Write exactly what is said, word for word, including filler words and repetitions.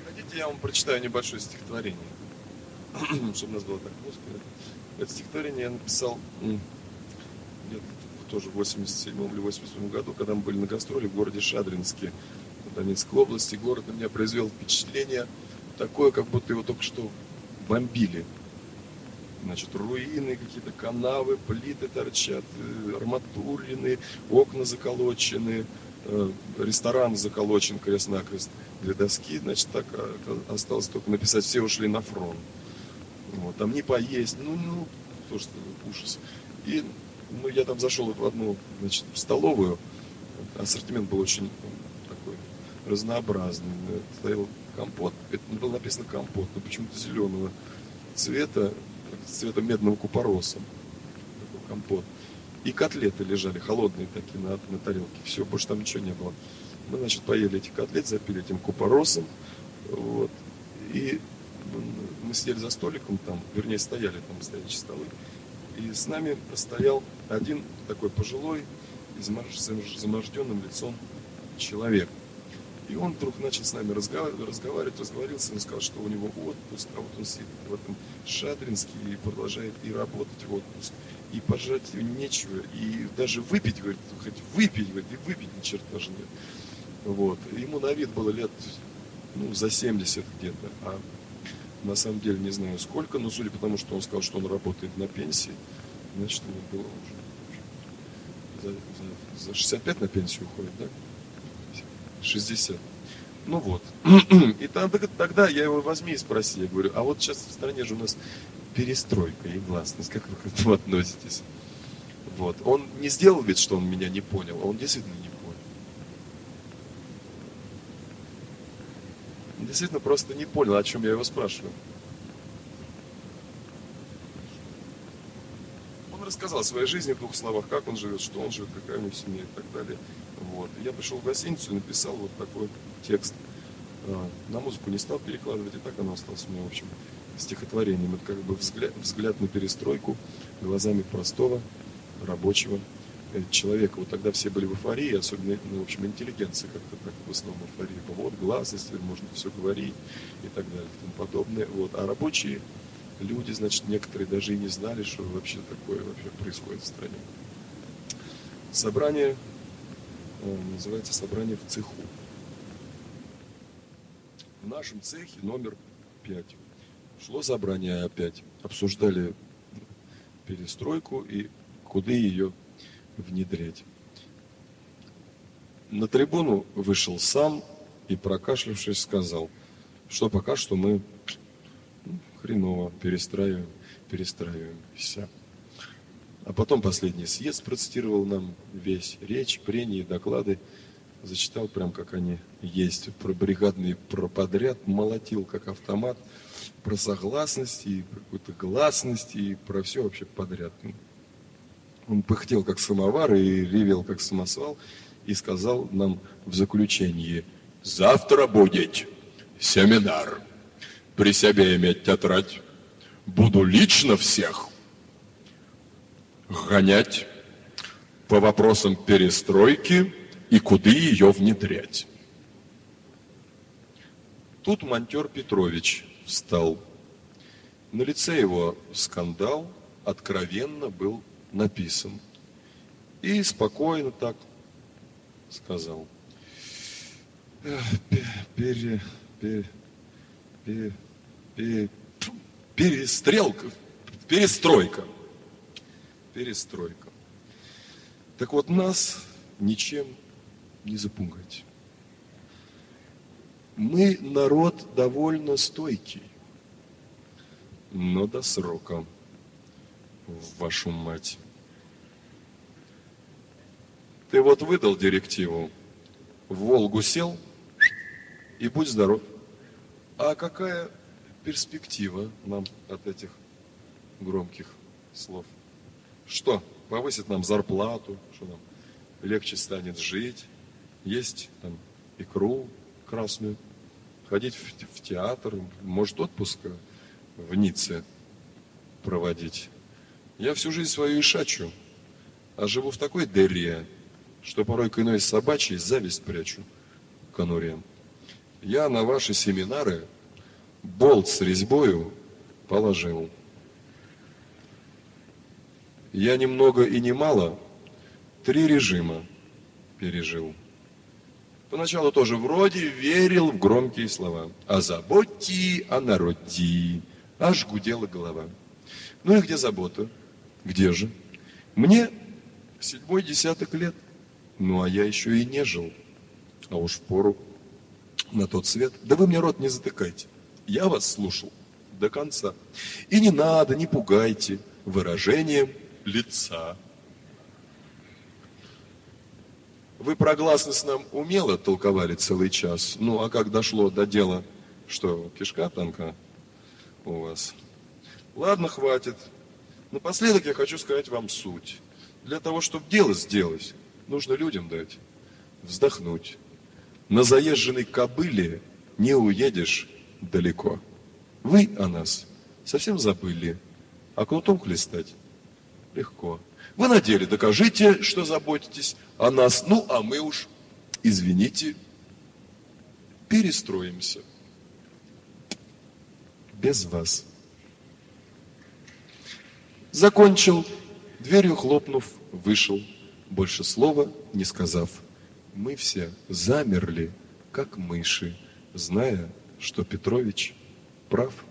Хотите, я вам прочитаю небольшое стихотворение, чтобы у нас было так музыка. Это стихотворение я написал где-то тоже в восемьдесят седьмом или восемьдесят восьмом году, когда мы были на гастроли в городе Шадринске, в Донецкой области. Город на меня произвел впечатление такое, как будто его только что бомбили. Значит, руины, какие-то канавы, плиты торчат, арматурины, окна заколочены, ресторан заколочен крест-накрест для доски. Значит, так осталось только написать: все ушли на фронт. Вот, там не поесть, ну, ну, слушайте, ужас. И ну, я там зашел в одну, значит, в столовую. Ассортимент был очень такой разнообразный. Стоял компот, это было написано компот, но почему-то зеленого цвета, цвета медного купороса. Такой компот. И котлеты лежали, холодные такие, на, на тарелке. Все, больше там ничего не было. Мы, значит, поели эти котлеты, запили этим купоросом. Вот. И мы сидели за столиком там, вернее, стояли там, стоящие столы. И с нами стоял один такой пожилой, с изможденным лицом человек. И он вдруг начал с нами разговаривать, разговаривать, разговорился, он сказал, что у него отпуск, а вот он сидит в этом Шадринске и продолжает и работать в отпуск, и пожрать нечего, и даже выпить, говорит, хоть выпить, говорит, и выпить ни черта даже нет. Вот. Ему на вид было лет, ну, за семьдесят где-то, а на самом деле не знаю сколько, но судя по тому, что он сказал, что он работает на пенсии, значит, ему было уже за, за, за шестьдесят пять на пенсию уходит, да? шестьдесят. Ну вот. И тогда, тогда я его возьми и спроси, я говорю, а вот сейчас в стране же у нас перестройка и гласность, как вы к этому относитесь? Вот. Он не сделал вид, что он меня не понял, а он действительно не понял. Он действительно просто не понял, о чем я его спрашиваю. Он рассказал о своей жизни в двух словах, как он живет, что он живет, какая у него семья и так далее. Вот. Я пришел в гостиницу и написал вот такой текст. На музыку не стал перекладывать, и так оно осталось у меня, в общем, стихотворением. Это как бы взгляд, взгляд на перестройку глазами простого рабочего человека. Вот тогда все были в эйфории, особенно, ну, в общем, интеллигенция как-то так в основном в эйфории. Вот, гласность, теперь можно все говорить и так далее, и тому подобное. Вот. А рабочие люди, значит, некоторые даже и не знали, что вообще такое вообще происходит в стране. Собрание называется «Собрание в цеху». В нашем цехе номер пять. Шло собрание опять. Обсуждали перестройку и куда ее внедрять. На трибуну вышел сам и, прокашлявшись, сказал, что пока что мы хреново перестраиваем, перестраиваемся. А потом последний съезд процитировал нам весь речь, прения, доклады. Зачитал прям как они есть. Про бригадный, про подряд, молотил как автомат. Про согласность и про какую-то гласность и про все вообще подряд. Он пыхтел как самовар и ревел как самосвал. И сказал нам в заключении: завтра будет семинар. При себе иметь тетрадь. Буду лично всех гонять по вопросам перестройки и куда ее внедрять. Тут монтер Петрович встал. На лице его скандал откровенно был написан. И спокойно так сказал: пере, пере, пере, пере, перестрелка, перестройка. Перестройка. Так вот, нас ничем не запугать. Мы народ довольно стойкий, но до срока, вашу мать. Ты вот выдал директиву, в Волгу сел и будь здоров. А какая перспектива нам от этих громких слов? Что, повысит нам зарплату, что нам легче станет жить, есть там икру красную, ходить в, в театр, может отпуск в Ницце проводить. Я всю жизнь свою ишачу, а живу в такой дыре, что порой к иной собачьей зависть прячу конуре. Я на ваши семинары болт с резьбою положил. Я ни много и ни мало три режима пережил. Поначалу тоже вроде верил в громкие слова. О заботе, о народе, аж гудела голова. Ну и где забота? Где же? Мне седьмой десяток лет. Ну а я еще и не жил. А уж впору на тот свет. Да вы мне рот не затыкайте. Я вас слушал до конца. И не надо, не пугайте выражением лица. Вы про гласность нам умело толковали целый час. Ну, а как дошло до дела, что кишка тонка у вас? Ладно, хватит. Напоследок я хочу сказать вам суть. Для того, чтобы дело сделать, нужно людям дать вздохнуть. На заезженной кобыле не уедешь далеко. Вы о нас совсем забыли, а кнутом хлестать легко. Вы на деле докажите, что заботитесь о нас. Ну, а мы уж, извините, перестроимся. Без вас. Закончил, дверью хлопнув, вышел, больше слова не сказав. Мы все замерли, как мыши, зная, что Петрович прав.